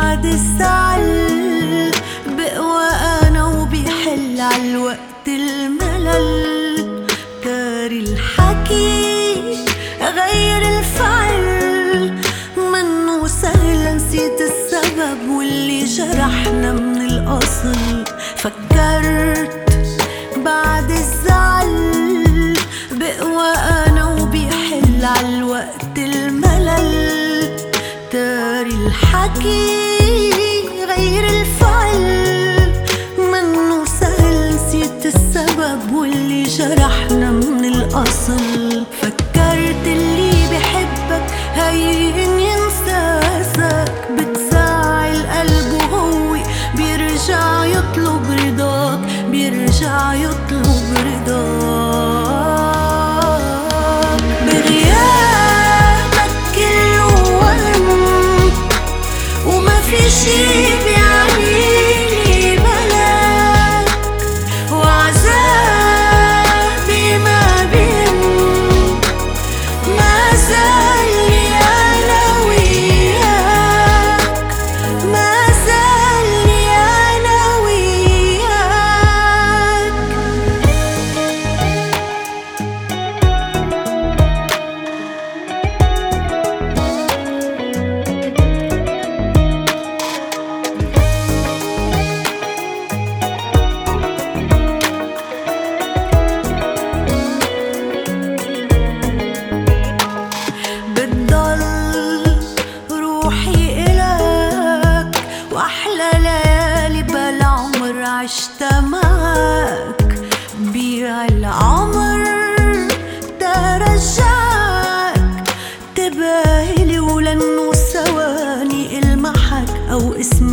بعد الزعل بقوى أنا وبيحل عالوقت الملل. داري الحكي غير الفعل، منو سهل نسيت السبب واللي جرحنا من الأصل. فكرت بعد الزعل بقوى أنا وبيحل عالوقت الملل. داري الحكي غير الفعل، منو سهل نسيت السبب واللي جرحنا من الأصل. فكرت اللي بحبك هين ينساسك، بتزعل قلبه هو بيرجع يطلب رضاك، بيرجع يطلب رضاك. بغيابك كله وهم وما في شي بيعنيلي بلاك، وعذابي ما بهم ما زالني أنا وياك، ما زالني أنا وياك. بتضل روحي إلك وأحلى ليالي بالعمر عشتها معك. بيع العمر ترجعك تباهلي، ولأنه ثواني المحك أو اسم